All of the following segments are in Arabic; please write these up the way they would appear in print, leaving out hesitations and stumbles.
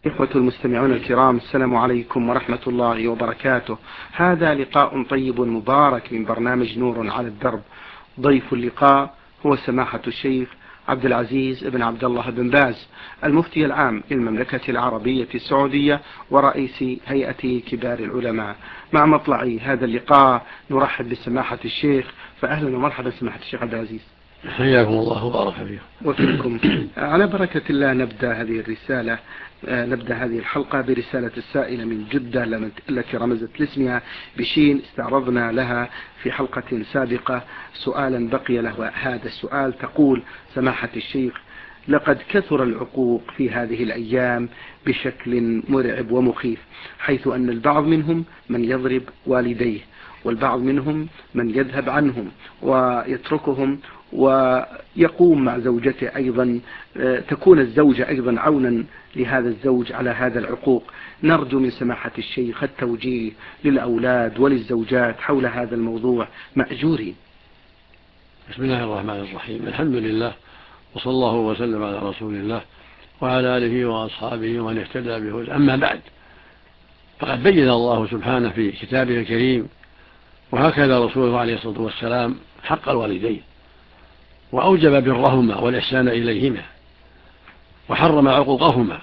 إخوة المستمعون الكرام، السلام عليكم ورحمة الله وبركاته. هذا لقاء طيب مبارك من برنامج نور على الدرب. ضيف اللقاء هو سماحة الشيخ عبد العزيز بن عبد الله بن باز، المفتي العام للمملكة العربية السعودية ورئيس هيئة كبار العلماء. مع مطلع هذا اللقاء نرحب بسماحة الشيخ، فأهلا ومرحبا سماحة الشيخ عبد العزيز. حياكم الله وبارك فيكم. وفيكم. على بركة الله نبدأ هذه الحلقة برسالة السائلة من جدة التي رمزت لاسمها بشين. استعرضنا لها في حلقة سابقة سؤالا بقي له هذا السؤال. تقول سماحة الشيخ: لقد كثر العقوق في هذه الأيام بشكل مرعب ومخيف، حيث أن البعض منهم من يضرب والديه، والبعض منهم من يذهب عنهم ويتركهم ويقوم مع زوجته أيضا، تكون الزوجة أيضا عونا لهذا الزوج على هذا العقوق. نرجو من سماحة الشيخ التوجيه للأولاد وللزوجات حول هذا الموضوع مأجورين. بسم الله الرحمن الرحيم. الحمد لله، وصلى الله وسلم على رسول الله وعلى آله وأصحابه ومن اهتدى بهداه. أما بعد، فقد بين الله سبحانه في كتابه الكريم وهكذا رسوله عليه الصلاة والسلام حق الوالدين، وأوجب برهما والإحسان إليهما، وحرم عقوقهما.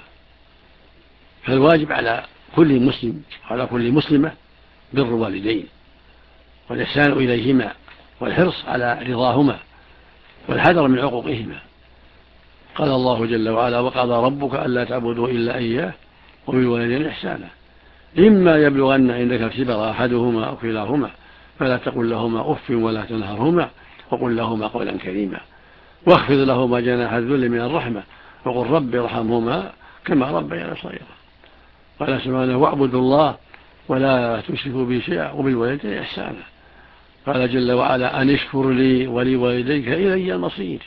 فالواجب على كل مسلم وعلى كل مسلمة بر الوالدين والإحسان إليهما والحرص على رضاهما والحذر من عقوقهما. قال الله جل وعلا: وقضى ربك ألا تعبدوا إلا إياه وبالوالدين إحسانا إما يبلغن عندك الكبر أحدهما أو كلاهما فلا تقل لهما أف ولا تنهرهما وقل لهما قولا كريما واخفض لهما جناح الذل من الرحمة وقل رب ارحمهما كما ربيانا صغيرا. قال سبحانه: واعبدوا الله ولا تشركوا به شيئا وبالوالدين إحسانا. قال جل وعلا: أن اشكر لي ولوالديك إلي المصير.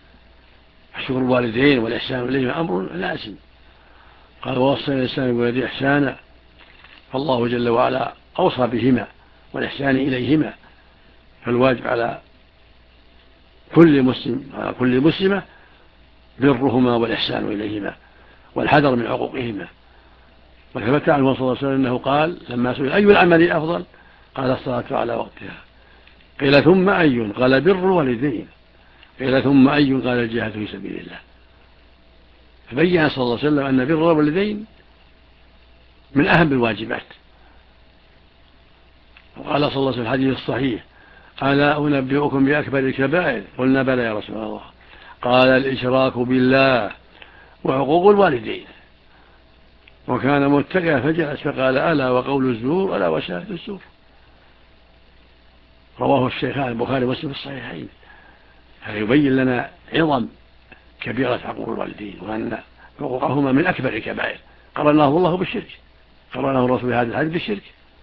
شكر الوالدين والإحسان إليهم أمر لازم. قال: ووصينا الإنسان بوالديه إحسانا. فالله جل وعلا أوصى بهما والإحسان إليهما. فالواجب على كل مسلم على كل مسلمة برهما والإحسان إليهما والحذر من عقوقهما. وثبت عنه صلى الله عليه وسلم أنه قال لما سئل: أي العمل أفضل؟ قال: الصلاة على وقتها. قيل: ثم أي؟ قال: بر الوالدين. قيل: ثم أي؟ قال: الجهاد في سبيل الله. فبين صلى الله عليه وسلم أن بر الوالدين من أهم الواجبات. وقال صلى الله عليه وسلم في الحديث الصحيح: ألا أنبئكم بأكبر الكبائر؟ قلنا: بلى يا رسول الله. قال: الإشراك بالله وعقوق الوالدين. وكان متكئا فجلس فقال: ألا وقول الزور ألا وشهادة الزور. رواه الشيخان البخاري ومسلم في الصحيحين. هذا يبين لنا عظم كبيرة عقوق الوالدين، وأن حقوقهما من أكبر الكبائر. قرناه الله بالشرك، قرناه الرسول هذا الحديث بالشرك.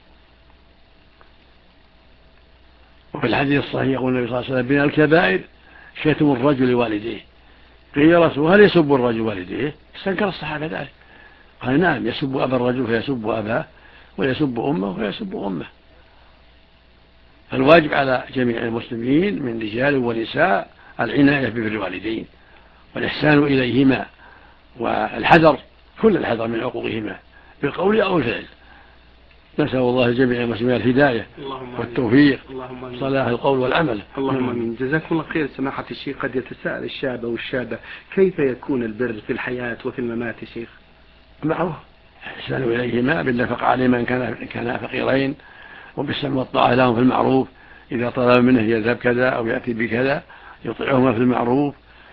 وفي الحديث الصحيح يقول النبي صلى الله عليه وسلم: من الكبائر شتم الرجل والديه. قيل: يا رسول هل يسب الرجل والديه؟ استنكر الصحابة ذلك. قال: نعم، يسب أبا الرجل فيسب أباه، ويسب أمه فيسب أمه. فالواجب على جميع المسلمين من رجال ونساء العناية ببر الوالدين والإحسان إليهما والحذر كل الحذر من عقوقهما بالقول أو الفعل. نسأل الله جميع المسلمين الهداية والتوفيق، صلاح القول والعمل. اللهم آمين. جزاكم الله خير. سماحة الشيخ، قد يتساءل الشاب والشابة: كيف يكون البر في الحياة وفي الممات يا شيخ؟ معروف، إحسان إليهما بالنفقة عليهما إن كانا فقيرين، وبالسمع والطاعة لهم في المعروف. إذا طلب منه يذهب كذا أو يأتي بكذا يطيعهما في المعروف،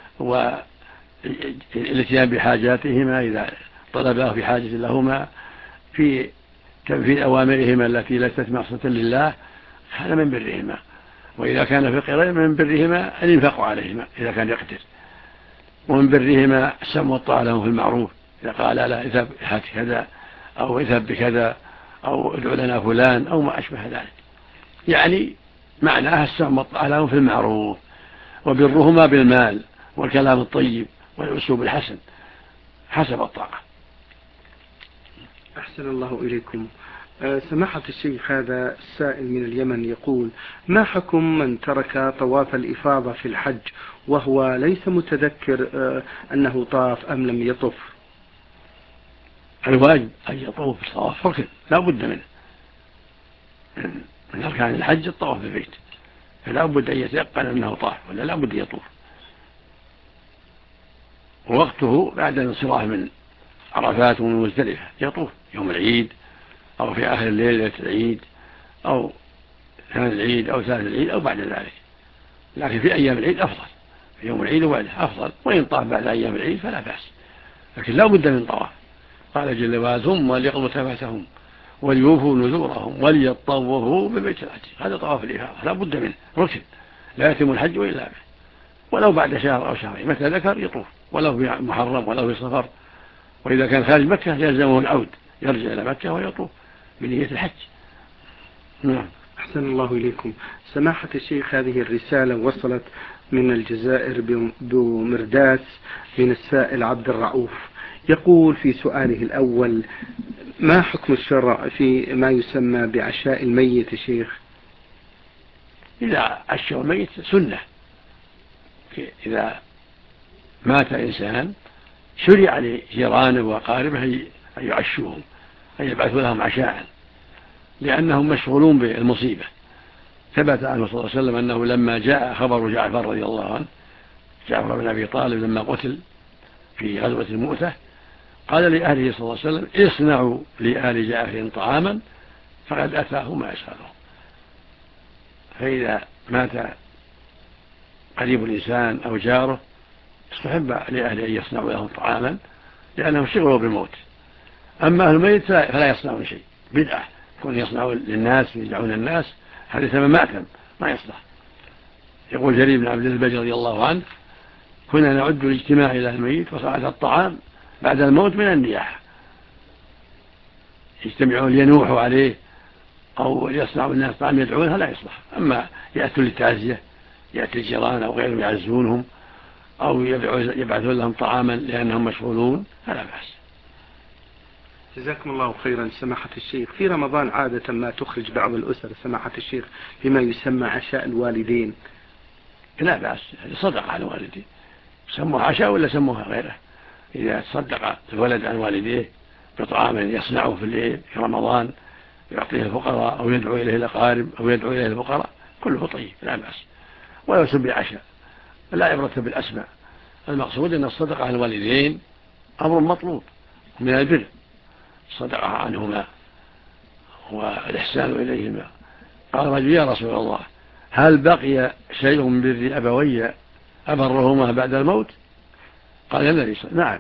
والاتيان بحاجاتهما إذا طلباه في حاجة لهما، في تنفيذ أوامرهما التي ليست معصية لله. هذا من برهما. وإذا كان فقيرين من برهما الإنفاق عليهما إذا كان يقدر. ومن برهما السمع والطاعة لهم في المعروف. إذا قال: لا اذهب هات كذا أو اذهب بكذا أو ادعو لنا فلان أو ما أشبه ذلك، يعني معناها السمع والطاعة لهم في المعروف. وبرهما بالمال والكلام الطيب والأسلوب الحسن حسب الطاقة. أحسن الله إليكم. سماحة الشيخ، هذا السائل من اليمن يقول: ما حكم من ترك طواف الإفاضة في الحج وهو ليس متذكر أنه طاف أم لم يطف؟ الواجب أن يطوف بالطواف ركن لا بد منه، من أركان الحج الطواف بالبيت، فلا بد أن يتيقن أنه طاف ولا لا بد يطوف. ووقته بعد الانصراف من عرفات ومن مزدلفة يطوف يوم العيد أو في آخر الليل ليلة العيد أو ثاني العيد أو ثالث العيد أو بعد ذلك، لكن في أيام العيد أفضل، في يوم العيد وبعده أفضل، وإن طاف بعد أيام العيد فلا بأس، لكن لا بد من طواف. قال جل وعلا ثم ليقضوا تفثهم وليوفوا نذورهم وليطوفوا ببيت العتيق. هذا طواف الإفاضة لا بد منه ركن، لا يتم الحج إلا به، ولو بعد شهر أو شهرين متى ذكر يطوف، ولو في محرم ولو في صفر، وإذا كان خارج مكة يلزمه العود يرجع إلى مكة ويطوف بنية الحج. نعم. أحسن الله إليكم سماحة الشيخ. هذه الرسالة وصلت من الجزائر بمرداس من السائل عبد الرؤوف، يقول في سؤاله الأول: ما حكم الشرع في ما يسمى بعشاء الميت شيخ؟ إذا عشوا الميت سنة، إذا مات إنسان شرع لجيرانه وأقاربه أن يعشوهم، أن يبعثوا لهم عشاء، لأنهم مشغولون بالمصيبة. ثبت عنه صلى الله عليه وسلم أنه لما جاء خبر جعفر رضي الله عنه، جعفر بن أبي طالب لما قتل في غزوة المؤتة، قال لأهله صلى الله عليه وسلم: اصنعوا لآل جعفر طعاما فقد أتاه ما يسأله. فإذا مات قريب الإنسان أو جاره استحب لأهله أن يصنعوا لهم طعاما لأنهم شغلوا بالموت. أما أهل الميت فلا يصنعون شيء، بدعة يكون يصنعوا للناس ويدعون الناس، هذا سبب مأثم ما يصلح. يقول جرير بن عبد البجر رضي الله عنه: كنا نعد الاجتماع إلى الميت وصنعة الطعام بعد الموت من النياحة، يجتمعون لينوحوا عليه أو يصنعوا الناس طعام يدعونها لا يصلح. أما يأتوا للتعزية، يأتي الجيران أو غيرهم يعزونهم أو يبعثون لهم طعاما لأنهم مشغولون فلا بأس. جزاكم الله خيرا سماحة الشيخ. في رمضان عادة ما تخرج بعض الأسر سماحة الشيخ بما يسمى عشاء الوالدين. لا بأس، صدق على الوالدين، سموها عشاء ولا سموها غيره. إذا تصدق الولد عن والديه بطعام يصنعه في الليل في رمضان يعطيه الفقراء أو يدعو إليه الأقارب أو يدعو إليه الفقراء كله طيب لا بأس، ولو سمي عشاء لا عبرة بالأسماء. المقصود أن الصدقة عن الوالدين أمر مطلوب من البر، الصدقة عنهما والإحسان إليهما. قال رجل: يا رسول الله هل بقي شيء من بر أبوي أبرهما بعد الموت؟ قال: الذي نعم،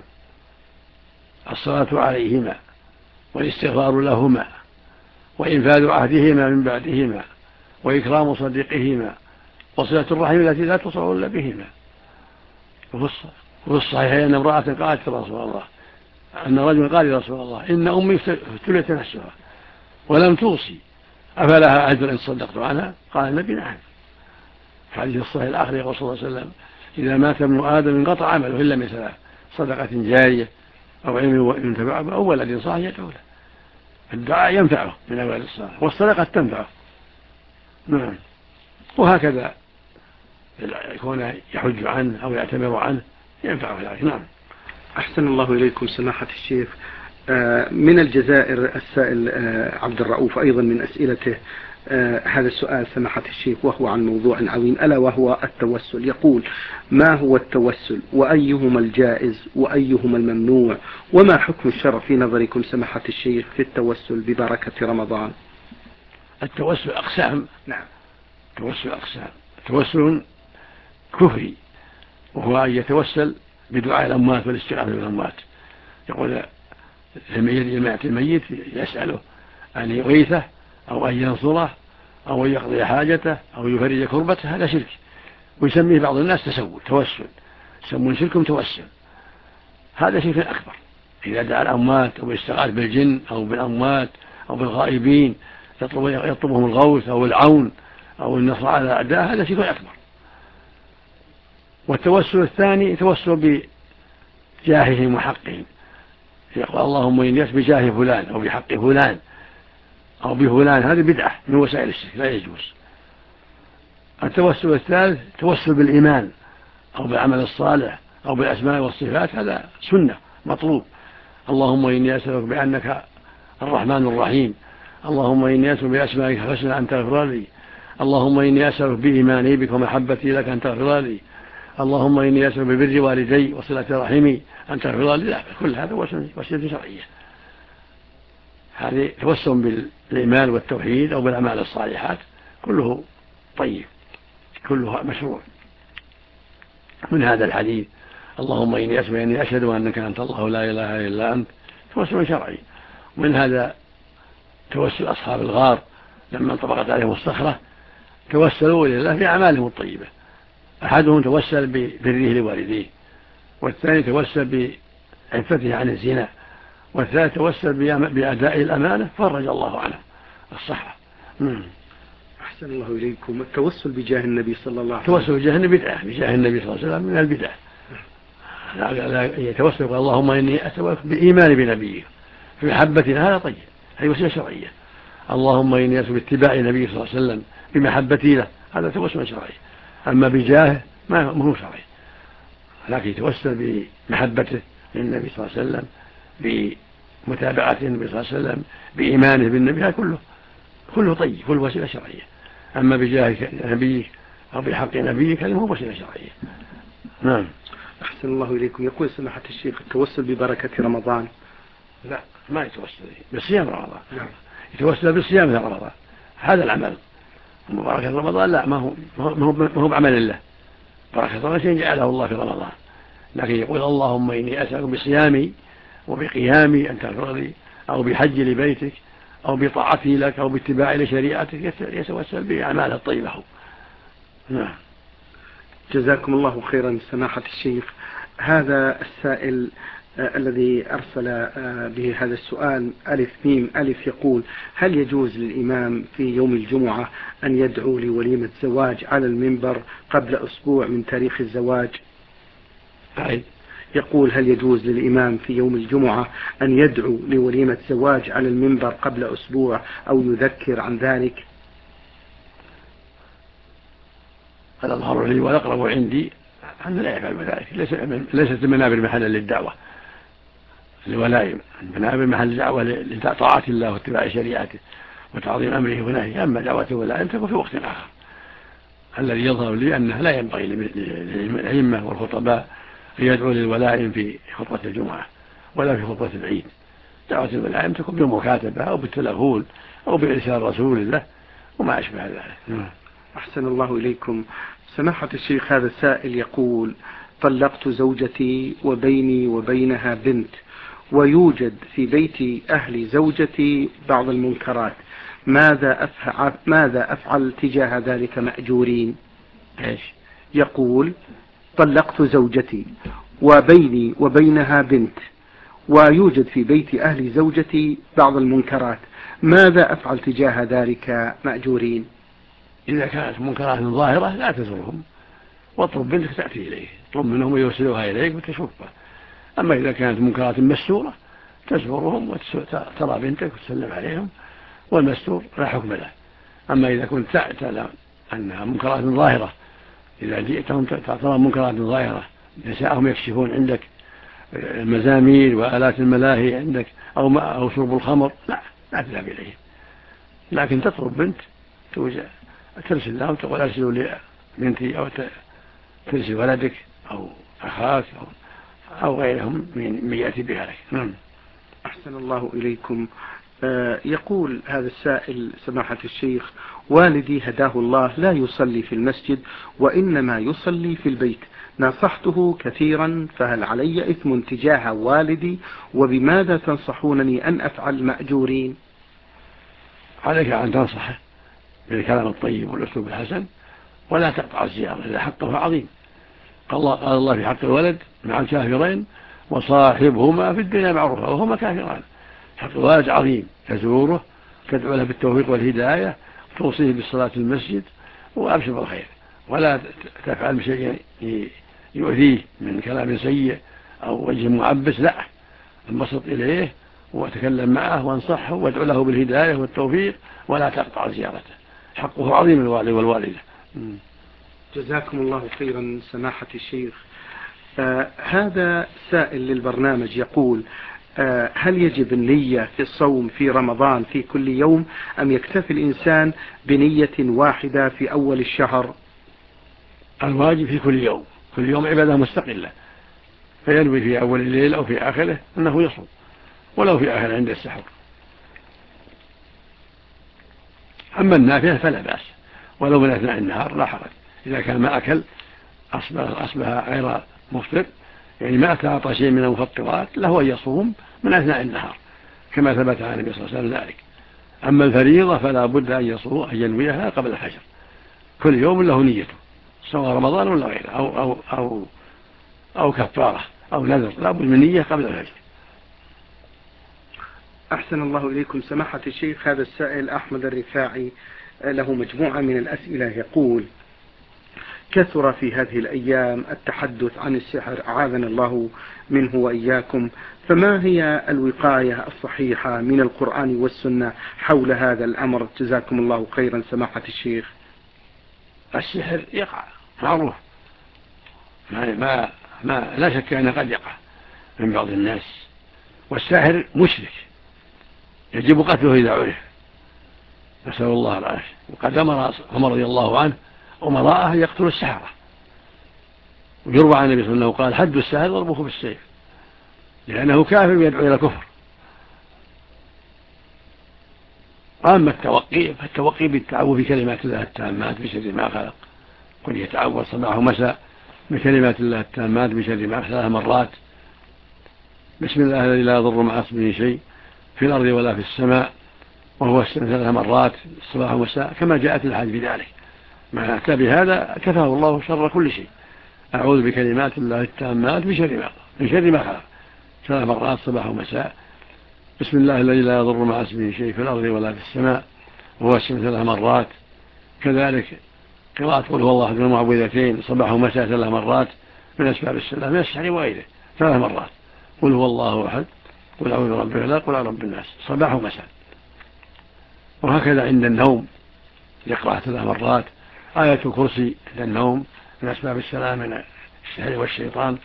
الصلاة عليهما والاستغفار لهما وإنفاذ عهدهما من بعدهما وإكرام صديقهما وصلة الرحم التي لا تصل إلا بهما. وفي الصحيحين أن امرأة قالت رسول الله، أن رجل قال: يا رسول الله إن أمي ابتليت نفسها ولم توصي أفلها أجر إن صدقت عنها؟ قال النبي: نعم. في حديث الصحيح الآخر يقول صلى الله عليه وسلم: إذا مات ابن آدم انقطع عمله إلا من ثلاث: صدقة جارية أو علم ينتفع به أو ولد صالح يدعو له. الدعاء ينفعه من أولاد الصالح والصدقة تنفعه. نعم. وهكذا يكون يحج عنه أو يعتمر عنه ينفعه ذلك. نعم. أحسن الله إليكم سماحة الشيخ. من الجزائر السائل عبد الرؤوف أيضا من أسئلته هذا السؤال سماحة الشيخ وهو عن موضوع عظيم ألا وهو التوسل. يقول: ما هو التوسل وأيهما الجائز وأيهما الممنوع، وما حكم الشرع في نظركم سماحة الشيخ في التوسل ببركة رمضان؟ التوسل أقسام. نعم. التوسل أقسام: توسل كفري وهو أن يتوسل بدعاء الأموات والاستغاثة بالأموات، يقول لما يأتي الميت يسأله أن يغيثه أو أن ينصره أو أن يقضي حاجته أو يفرج كربته، هذا شرك، ويسميه بعض الناس توسل، يسمون شركهم توسل، هذا شرك أكبر. إذا دعا الأموات أو يستغاث بالجن أو بالأموات أو بالغائبين يطلبهم الغوث أو العون أو النصر على أعداء، هذا شرك أكبر. والتوسل الثاني توسل بجاههم وحقهم، يقول: اللهم إني بجاه فلان أو بحق فلان أو بفلان، هذه بدعة من وسائل الشرك لا يجوز. التوسل الثالث توسل بالإيمان أو بالعمل الصالح أو بالأسماء والصفات، هذا سنة مطلوب، اللهم إني أسألك بأنك الرحمن الرحيم، اللهم إني أسألك بأسمائك الحسنى أن تغفر لي، اللهم إني أسألك بإيماني بك ومحبتي لك أن تغفر لي، اللهم إني أسألك ببر والدي وصلة رحمي أن تغفر لي. كل هذا وسيلة شرعية، هذه توسل بالإيمان والتوحيد أو بالأعمال الصالحات كله طيب، كله مشروع. من هذا الحديث اللهم إني أسألك أني أشهد أنك أنت الله لا إله إلا أنت، توسل شرعي. ومن هذا توسل أصحاب الغار لما انطبقت عليهم الصخرة توسلوا إلى الله بأعمالهم الطيبة، أحدهم توسل ببره لوالديه، والثاني توسل بعفته عن الزنا، والثالث توسل بأداء الأمانة فرج الله عنه الصحة. أحسن الله إليكم. التوسل بجاه النبي صلى الله عليه وسلم، التوسل بجاه النبي بدعة، بجاه النبي صلى الله عليه وسلم من البدع. لا يتوسل اللهم إني أسألك بإيمان بنبيك في محبتنا، هذا طيب، هذه وسيلة شرعية. اللهم إني أسألك باتباع النبي صلى الله عليه وسلم بمحبتي له، هذا توسل شرعي. أما بجاهه ما هو شرعي، لكن يتوسل بمحبته للنبي صلى الله عليه وسلم، بمتابعة النبي صلى الله عليه وسلم، بإيمانه بالنبي، هذا كله طيب، كله وسيلة شرعية. أما بجاه نبيك أو بحق نبيك هذا هو وسيلة شرعية. نعم. أحسن الله إليكم. يقول سماحة الشيخ التوسل ببركة رمضان. لا، ما يتوسل بصيام رمضان. نعم. يتوسل بصيام رمضان، هذا العمل. بركة رمضان لا، ما هو بعمل الله. بركة رمضان شيء جعله الله في رمضان، لكن يقول اللهم إني أسألك بصيامي وبقيامي أن تغفر لي، أو بحج لبيتك، أو بطاعتي لك، أو باتباع لشريعتك، يتوسل بأعماله الطيبة. نعم. جزاكم الله خيرا سماحة الشيخ. هذا السائل الذي أرسل به هذا السؤال ألف ميم ألف يقول: هل يجوز للإمام في يوم الجمعة أن يدعو لوليمة زواج على المنبر قبل أسبوع من تاريخ الزواج؟ يقول: هل يجوز للإمام في يوم الجمعة أن يدعو لوليمة زواج على المنبر قبل أسبوع أو يذكر عن ذلك؟ الأظهر لي والأقرب عندي أن لا يفعل ذلك، ليست المنابر محلا للدعوة الولائم، المنابر محل الدعوة لطاعة الله واتباع شريعته وتعظيم أمره ونهيه. أما دعوة الولائم تكون في وقت آخر. الذي يظهر لي أنه لا ينبغي للأئمة والخطباء أن يدعوا للولائم في خطبة الجمعة ولا في خطبة العيد. دعوة الولائم تكون بالمكاتبة أو بالتلفون أو بإرسال رسول الله وما أشبه ذلك. أحسن الله إليكم. سماحة الشيخ هذا السائل يقول: طلقت زوجتي وبيني وبينها بنت، ويوجد في بيت أهل زوجتي بعض المنكرات، ماذا أفعل تجاه ذلك مأجورين؟ يقول: طلقت زوجتي وبيني وبينها بنت، ويوجد في بيت أهل زوجتي بعض المنكرات، ماذا أفعل تجاه ذلك مأجورين؟ إذا كانت منكرات ظاهرة لا تزورهم، واطلب بنتك تأتي إليه، اطلب منهم يوصلوها إليك وتشوفها. أما إذا كانت منكرات مستورة تزورهم وترى بنتك وتسلم عليهم، والمستور لا حكم له. أما إذا كنت تعلم أنها منكرات ظاهرة، إذا جئتهم ترى منكرات ظاهرة، نساءهم يكشفون عندك المزامير وآلات الملاهي عندك أو شرب الخمر، لا تذهب إليهم، لكن تطلب بنت ترسل لهم تقول أرسلوا لي بنتي، أو ترسل ولدك أو أخاك أو غيرهم من يأتي بها لك. أحسن الله إليكم. يقول هذا السائل سماحة الشيخ: والدي هداه الله لا يصلي في المسجد وإنما يصلي في البيت، نصحته كثيرا، فهل علي إثم تجاه والدي؟ وبماذا تنصحونني أن أفعل مأجورين؟ عليك أن تنصحه بالكلام الطيب والأسلوب الحسن، ولا تقطع الزيارة، إذا حقه عظيم. قال الله في حق الولد مع الكافرين: وصاحبهما في الدنيا معروفا وهما كافران. حق الولد عظيم، تزوره، تدعو له بالتوفيق والهداية، توصيه بالصلاة في المسجد، وأبشر بالخير، ولا تفعل بشيء يؤذيه من كلام سيء أو وجه معبس. لا، انبسط إليه وتكلم معه وانصحه وادعو له بالهداية والتوفيق، ولا تقطع زيارته، حقه عظيم الوالد والوالدة. جزاكم الله خيرا سماحة الشيخ. هذا سائل للبرنامج يقول: هل يجب النية في الصوم في رمضان في كل يوم أم يكتفي الإنسان بنية واحدة في أول الشهر؟ الواجب في كل يوم، كل يوم عبادة مستقلة، فينوي في أول الليل أو في آخره أنه يصوم، ولو في آخر عند السحر. أما النافلة فلا بأس، ولو من أثناء النهار لا حرج، إذا كان ما أكل أصبح غير مفطر، يعني ما أتعاطى شيء من المفطرات، له أن يصوم من أثناء النهار كما ثبت عن النبي صلى الله عليه وسلم ذلك. أما الفريضة فلا بد أن يصوم، أن ينويها قبل الفجر، كل يوم له نيته، سواء رمضان ولا غيره أو كفارة أو نذر، لا بد من نية قبل الفجر. أحسن الله إليكم سماحة الشيخ. هذا السائل أحمد الرفاعي له مجموعة من الأسئلة، يقول: كثر في هذه الأيام التحدث عن السحر، أعاذنا الله منه وإياكم، فما هي الوقاية الصحيحة من القرآن والسنة حول هذا الأمر؟ جزاكم الله خيرا سماحة الشيخ. السحر يقع معروف، لا شك أنه قد يقع من بعض الناس، والساحر مشرك يجب قتله إذا عرف، نسأل الله العافية. وقد أمر عمر رضي الله عنه أمراءه يقتلوا السحرة، ويروى عن النبي صلى الله عليه وسلم قال: حد الساحر ضربوه بالسيف، لأنه كافر يدعو إلى كفر. أما فالتوقي بالتعوذ بكلمات الله التامات بشر ما خلق، قل يتعوذ صباح ومساء بكلمات الله التامات بشر ما خلق 3 مرات، بسم الله الذي لا يضر مع اسمه شيء في الأرض ولا في السماء، وهو السماء 3 مرات الصباح ومساء، كما جاءت الحاج بذلك. ما أتى بهذا كفاه الله شر كل شيء. أعوذ بكلمات الله التامات من شر ما خلق 3 مرات صباح ومساء، بسم الله الذي لا يضر مع اسمه شيء في الأرض ولا في السماء، وهو السماء 3 مرات. كذلك قراءة قل هو الله أحد المعوذتين صباح ومساء 3 مرات من أسباب السلام من السحر وغيره 3 مرات، قل هو الله أحد، قل أعوذ برب الفلق، قل أعوذ برب الناس صباح ومساء. وهكذا عند النوم يقرأ 3 مرات آية الكرسي عند النوم من أسباب السلام من السحر والشيطان.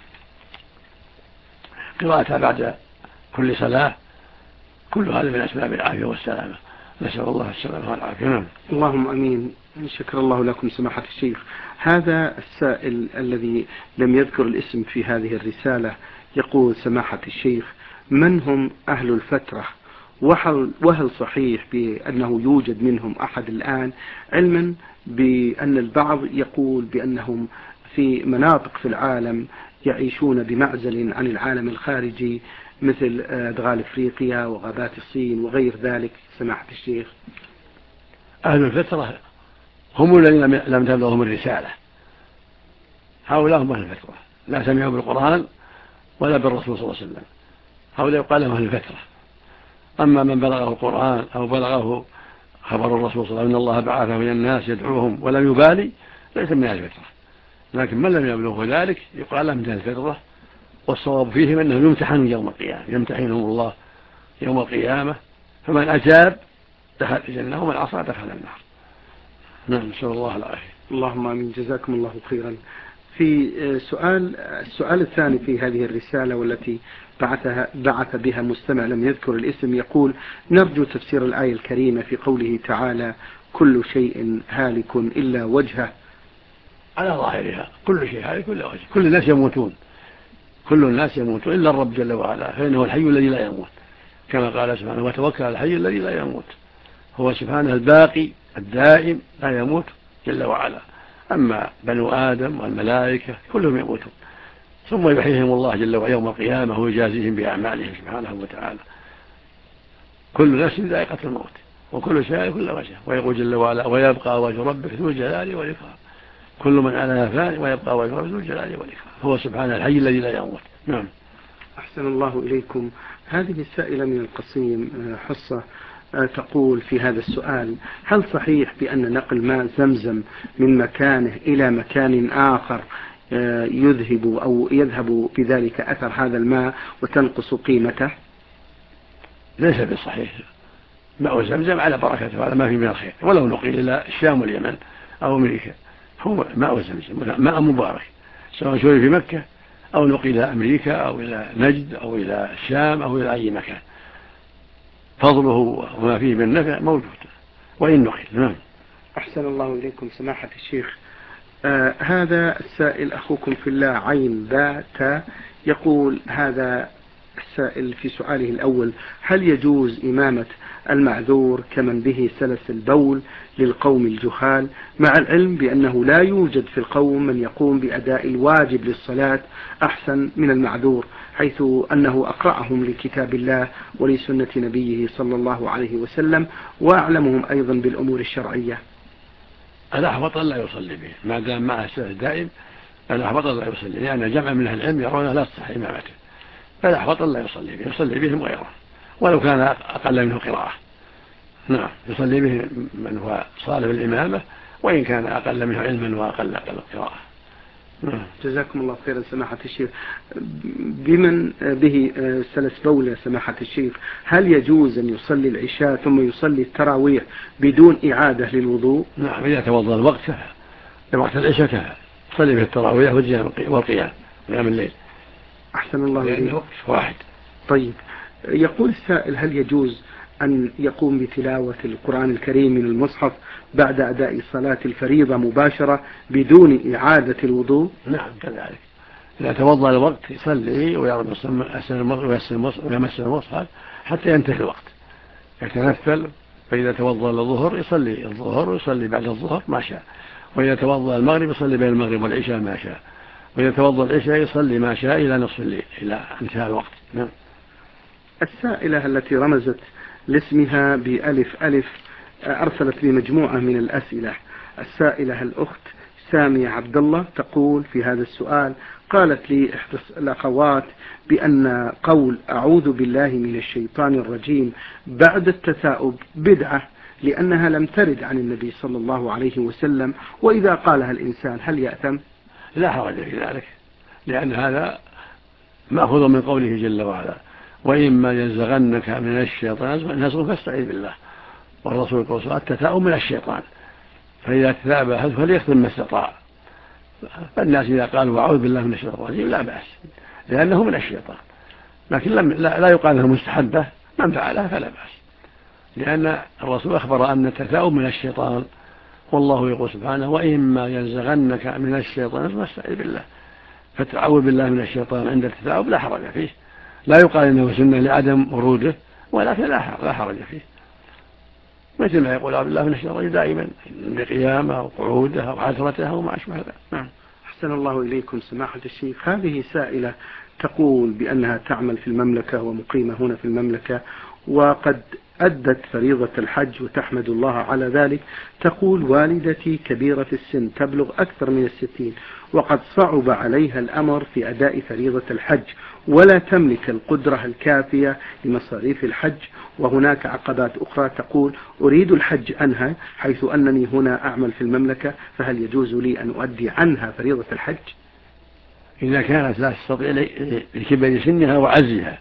قراءتها بعد كل صلاة، كل هذا من أسباب العافية والسلامة، نسأل الله السلامة والعافية. اللهم أمين. شكر الله لكم سماحة الشيخ. هذا السائل الذي لم يذكر الاسم في هذه الرسالة يقول: سماحة الشيخ، من هم أهل الفترة؟ وهل صحيح بأنه يوجد منهم أحد الآن، علما بأن البعض يقول بأنهم في مناطق في العالم يعيشون بمعزل عن العالم الخارجي، مثل أدغال أفريقيا وغابات الصين وغير ذلك سماحة الشيخ؟ أهل الفترة هم الذين لم تبلغهم الرسالة، هؤلاء هم أهل الفترة، لا سمعوا بالقرآن ولا بالرسول صلى الله عليه وسلم، هؤلاء يقال لهم أهل الفترة. أما من بلغه القرآن أو بلغه خبر الرسول صلى الله عليه وسلم أن الله بعثه إلى الناس يدعوهم ولم يبالي، ليس من أهل الفترة. لكن من لم يبلغه ذلك يقال لهم من أهل الفترة، والصواب فيهم أنهم يمتحنون يوم القيامة، يمتحنهم الله يوم القيامة، فمن أجاب دخل الجنة ومن عصى دخل النار. نعم، نسأل الله العافية. اللهم آمين. جزاكم الله خيرا. في السؤال الثاني في هذه الرسالة والتي بعث بها مستمع لم يذكر الاسم، يقول: نرجو تفسير الآية الكريمة في قوله تعالى: كل شيء هالك إلا وجهه. على ظاهرها كل شيء هالك إلا وجهه، كل الناس يموتون، كل الناس يموتون إلا الرب جل وعلا، فإنه الحي الذي لا يموت، كما قال سبحانه: وتوكل على الحي الذي لا يموت. هو سبحانه الباقي الدائم لا يموت جل وعلا. أما بنو آدم والملائكة كلهم يموتون، ثم يحييهم الله جل وعلا يوم القيامة ويجازيهم بأعمالهم سبحانه وتعالى. كل نفس ذائقة الموت وكل شيء كل وجهه، ويقول جل وعلا: ويبقى وجه ربك ذو الجلال والإكرام. كل من عليها فان ويبقى وجه ربك ذو الجلال والإكرام. هو سبحانه الحي الذي لا يموت. نعم. أحسن الله إليكم. هذه السائلة من القصيم حصة تقول في هذا السؤال: هل صحيح بأن نقل ماء زمزم من مكانه إلى مكان آخر يذهب بذلك أثر هذا الماء وتنقص قيمته؟ ليس بالصحيح، ماء زمزم على بركته وعلى ما فيه من الخير، ولو نقل إلى الشام واليمن أو أمريكا، هو ماء زمزم ماء مبارك، سواء شرب في مكة أو نقل إلى أمريكا أو إلى نجد أو إلى الشام أو إلى أي مكان، فضله وما فيه من نفع موجود وإن نقل. نعم. أحسن الله إليكم سماحة الشيخ. هذا السائل أخوكم في الله عين باء يقول هذا السائل في سؤاله الأول: هل يجوز إمامة المعذور كمن به سلس البول للقوم الجهال، مع العلم بأنه لا يوجد في القوم من يقوم بأداء الواجب للصلاة أحسن من المعذور، حيث أنه أقرأهم لكتاب الله ولسنة نبيه صلى الله عليه وسلم، وأعلمهم أيضا بالأمور الشرعية؟ الأحوط أن لا يصلي به ما دام معه السلس دائم، الأحوط أن لا يصلي، لأن جمع من أهل العلم يرون لا تصح إمامته، فالأحوط أن لا يصلي به، يصلي بهم غيره ولو كان أقل منه قراءة. نعم، يصلي به من هو صالح الإمامة وإن كان أقل منه علما وأقل قراءة. نعم. جزاكم الله خيرا سماحة الشيخ. بمن به سلس بول سماحة الشيخ، هل يجوز أن يصلي العشاء ثم يصلي التراويح بدون إعادة للوضوء؟ نعم، إذا توضأ الوقت كفى، وقت العشاء كفى، يصلي به التراويح والقيام قيام الليل. أحسن الله إليك. وقت واحد. طيب، يقول السائل: هل يجوز أن يقوم بتلاوة القرآن الكريم من المصحف بعد أداء صلاة الفريضة مباشرة بدون إعادة الوضوء؟ نعم كذلك، إذا توضأ الوقت يصلي ويمس المصحف حتى ينتهي الوقت، يتنفل، فإذا توضأ الظهر يصلي الظهر ويصلي بعد الظهر ما شاء، وإذا توضأ المغرب يصلي بين المغرب والعشاء ما شاء، وإذا توضأ العشاء يصلي ما شاء إلى نصف الليل إلى انتهاء الوقت. نعم. السائلة التي رمزت لاسمها بألف ألف أرسلت لي مجموعة من الأسئلة. السائلة الأخت سامية عبد الله تقول في هذا السؤال: قالت لي إحدى الأخوات بأن قول أعوذ بالله من الشيطان الرجيم بعد التثاؤب بدعة، لأنها لم ترد عن النبي صلى الله عليه وسلم، وإذا قالها الإنسان هل يأثم؟ لا حرج في ذلك، لأن هذا مأخوذ من قوله جل وعلا: وإما ينزغنك من الشيطان نزغ فاستعذ بالله، والرسول يقول التثاؤب من الشيطان، فإذا تثاءب أحد فليختم ما استطاع، فالناس إذا قالوا أعوذ بالله من الشيطان الرجيم لا بأس، لأنه من الشيطان، لكن لا يقال أنه مستحبة، من فعلها فلا بأس، لأن الرسول أخبر أن التثاؤب من الشيطان، والله يقول سبحانه: وإما ينزغنك من الشيطان فاستعذ بالله، فتعوذ بالله من الشيطان عند التثاؤب لا حرج فيه، لا يقال إنه سنة لعدم وروده، ولكن لا حرج فيه، مثل ما يقول أعوذ بالله من الشيطان دائما بقيامه وقعوده وحسرته وما أشبه ذلك. نعم. أحسن الله إليكم سماحة الشيخ. هذه سائلة تقول بأنها تعمل في المملكة ومقيمة هنا في المملكة، وقد أدت فريضة الحج وتحمد الله على ذلك. تقول: والدتي كبيرة السن تبلغ أكثر من 60، وقد صعب عليها الأمر في أداء فريضة الحج، ولا تملك القدرة الكافية لمصاريف الحج، وهناك عقبات أخرى. تقول: أريد الحج عنها حيث أنني هنا أعمل في المملكة، فهل يجوز لي أن أؤدي عنها فريضة الحج؟ إذا كانت لا تستطيع لكبر سنها وعزها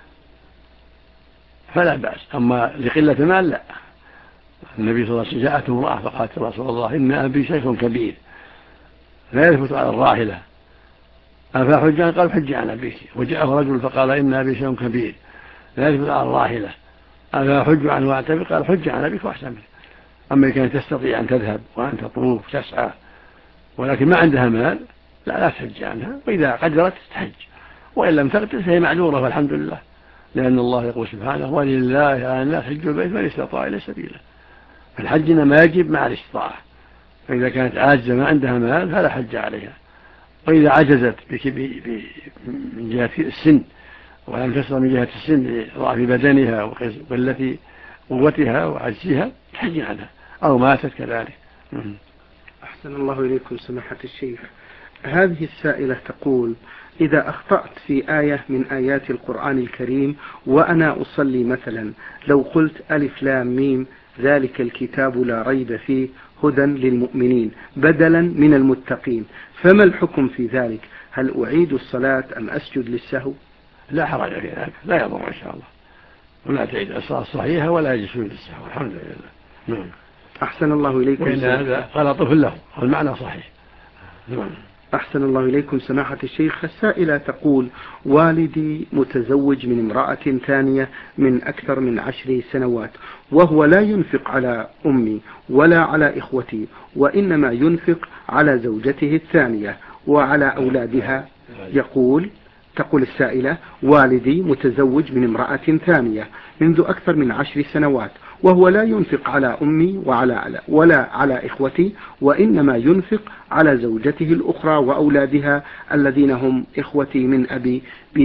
فلا بأس، أما لقلة مال لا. النبي صلى الله عليه وسلم جاءته امرأة فقالت: رسول الله إن أبي شيخ كبير لا يثبت على الراحلة أفحج عنه؟ قال: حج عن أبيك. وجاءه رجل فقال: إن أبي شيخ كبير لا يثبت على الراحلة أفحج عنه وأعتمر؟ قال: حج عن أبيك واعتمر. أما إن كانت تستطيع أن تذهب وأن تطوف تسعى ولكن ما عندها مال لا تحج عنها، وإذا قدرت تحج، وإن لم تقدر فهي معذورة والحمد لله، لأن الله يقول سبحانه: ولله على الناس حج البيت من استطاع إليه سبيلا، فالحج ما يجب مع الاستطاعة، فإذا كانت عاجزة ما عندها مال فلا حج عليها، وإذا عجزت من جهة السن ولم تستطع من جهة السن لضعف بدنها وقلة قوتها وعجزها تحج عنها، أو ماتت كذلك. أحسن الله إليكم سماحة الشيخ. هذه السائلة تقول: إذا أخطأت في آية من آيات القرآن الكريم وأنا أصلي مثلا، لو قلت ألف لام ميم ذلك الكتاب لا ريب فيه هدى للمؤمنين بدلا من المتقين، فما الحكم في ذلك؟ هل أعيد الصلاة أم أسجد للسهو؟ لا حرج في ذلك، لا يضر إن شاء الله، ولا تعيد الصلاة الصحيحة ولا يجلس للسهو، الحمد لله. أحسن الله إليكم. وإن هذا غلط له والمعنى صحيح. أحسن الله إليكم سماحة الشيخ. السائلة تقول: والدي متزوج من امرأة ثانية من أكثر من 10 سنوات، وهو لا ينفق على أمي ولا على إخوتي، وإنما ينفق على زوجته الثانية وعلى أولادها. تقول السائلة: والدي متزوج من امرأة ثانية منذ أكثر من 10 سنوات، وهو لا ينفق على أمي ولا على إخوتي، وإنما ينفق على زوجته الأخرى وأولادها الذين هم إخوتي من أبي،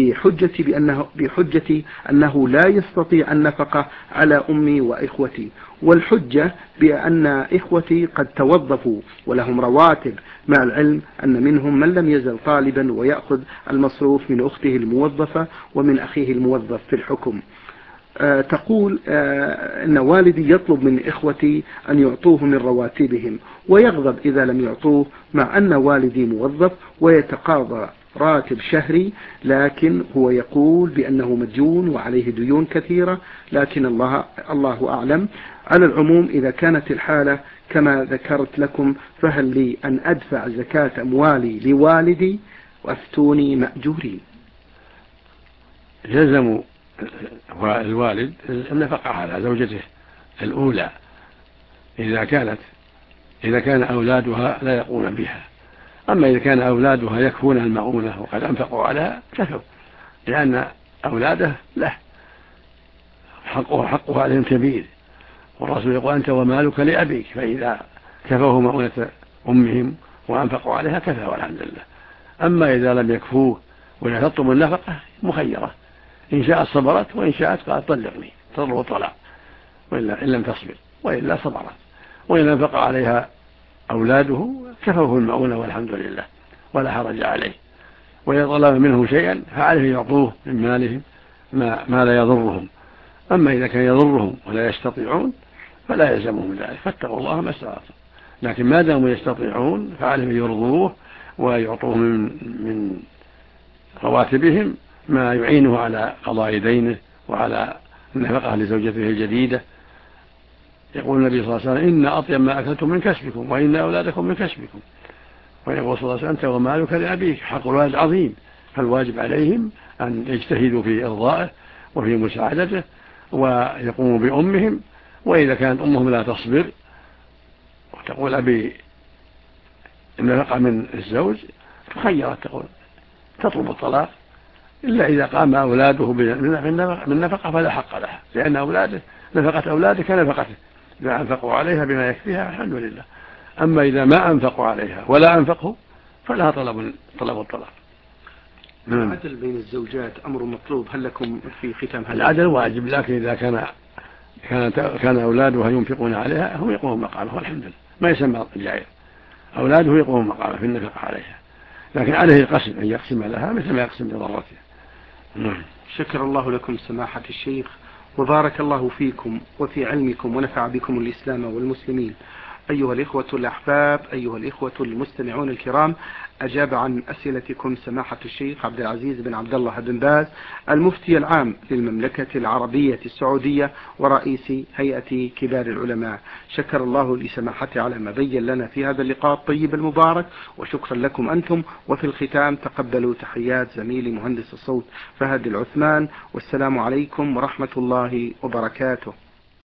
بحجة أنه لا يستطيع النفقة على أمي وإخوتي، والحجة بأن إخوتي قد توظفوا ولهم رواتب، مع العلم أن منهم من لم يزل طالبا ويأخذ المصروف من أخته الموظفة ومن أخيه الموظف في الحكم. تقول أن والدي يطلب من إخوتي أن يعطوه من رواتبهم، ويغضب إذا لم يعطوه، مع أن والدي موظف ويتقاضى راتب شهري، لكن هو يقول بأنه مديون وعليه ديون كثيرة، لكن الله أعلم. على العموم، إذا كانت الحالة كما ذكرت لكم، فهل لي أن أدفع زكاة أموالي لوالدي؟ وافتوني مأجورين. يلزم الوالد النفقة على زوجته الأولى إذا كان أولادها لا يقومون بها. أما إذا كان أولادها يكفون المعونة وقد أنفقوا عليها كفوا، لأن أولاده له حقه عليهم كبير، والرسول يقول: أنت ومالك لأبيك، فإذا كفوه مؤونة أمهم وأنفقوا عليها كفى والحمد لله. أما إذا لم يكفوه ويحطم النفقة مخيرة، إن شاءت صبرت، وإن شاءت قالت طلقني، تضرب طلاق، وإلا إن لم تصبر، وإلا صبرت. وإن أنفق عليها أولاده كفوه المؤونة والحمد لله ولا حرج عليه. وإذا طلب منهم شيئا فعليه يعطوه من مالهم ما لا يضرهم. أما إذا كان يضرهم ولا يستطيعون فلا يلزمهم ذلك، فاتقوا الله ما استطعتم. لكن ما داموا يستطيعون فعليهم يرضوه ويعطوه من رواتبهم ما يعينه على قضاء دينه وعلى النفقة لزوجته الجديدة. يقول النبي صلى الله عليه وسلم: إن أطيب ما أكلتم من كسبكم، وإن أولادكم من كسبكم. ويقول صلى الله عليه وسلم: أنت ومالك لأبيك. حق الوالد عظيم، فالواجب عليهم أن يجتهدوا في إرضائه وفي مساعدته ويقوموا بأمهم. وإذا كانت أمهم لا تصبر وتقول أبي النفقة من الزوج، تخيرت، تقول تطلب الطلاق، إلا إذا قام أولاده من نفقة فلا حق لها، لأن نفقة أولاده كنفقته، إذا أنفقوا عليها بما يكفيها الحمد لله. أما إذا ما أنفقوا عليها ولا أنفقوا فلها طلب الطلاق. العدل بين الزوجات أمر مطلوب، هل لكم في ختام هذا؟ العدل واجب، لكن إذا كان أولادها ينفقون عليها هم يقومون مقامه والحمد لله، ما يسمى الجائر، أولاده يقومون مقامه في النفقة عليها، لكن عليه القسم أن يقسم لها مثل ما يقسم لضرتها. شكر الله لكم سماحة الشيخ، وبارك الله فيكم وفي علمكم، ونفع بكم الإسلام والمسلمين. أيها الإخوة الأحباب، أيها الإخوة المستمعون الكرام، أجاب عن أسئلتكم سماحة الشيخ عبد العزيز بن عبد الله بن باز، المفتي العام للمملكة العربية السعودية ورئيس هيئة كبار العلماء. شكر الله لسماحته على ما بين لنا في هذا اللقاء الطيب المبارك، وشكرا لكم أنتم. وفي الختام تقبلوا تحيات زميلي مهندس الصوت فهد العثمان، والسلام عليكم ورحمة الله وبركاته.